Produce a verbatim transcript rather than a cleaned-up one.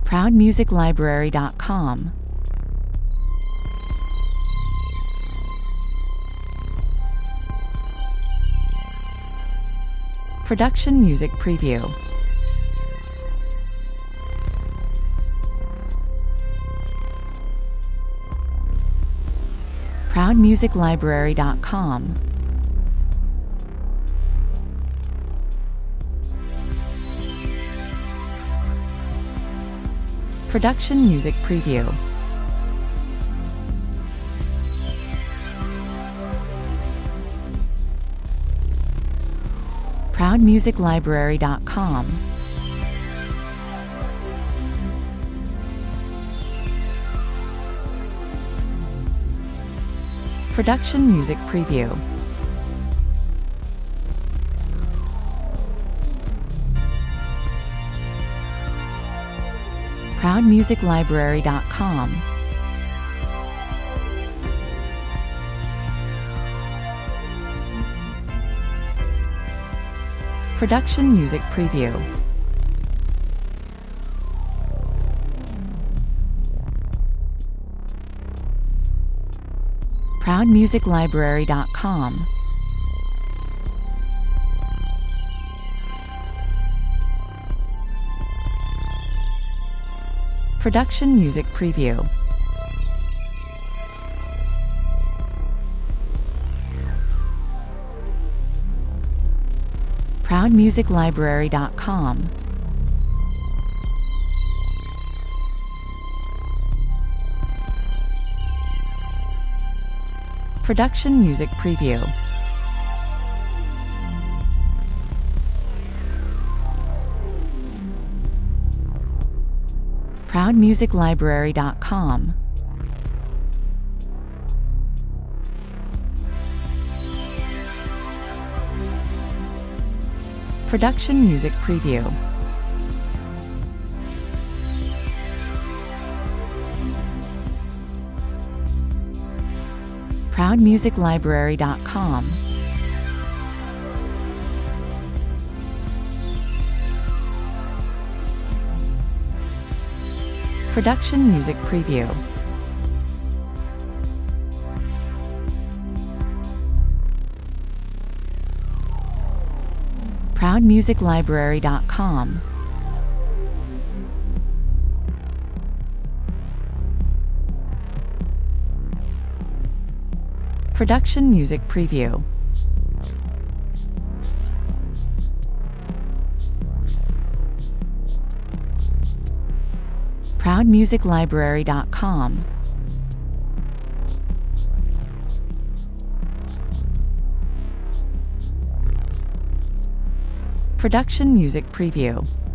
proud music library dot com. Production Music Preview. proud music library dot com. Production Music Preview. proud music library dot com. Production Music Preview. proud music library dot com. Production Music Preview. proud music library dot com. Production Music Preview. proud music library dot com. Production Music Preview. proud music library dot com. Production Music Preview. proud music library dot com. Production Music Preview. proud music library dot com. Production Music Preview. proud music library dot com. Production Music Preview.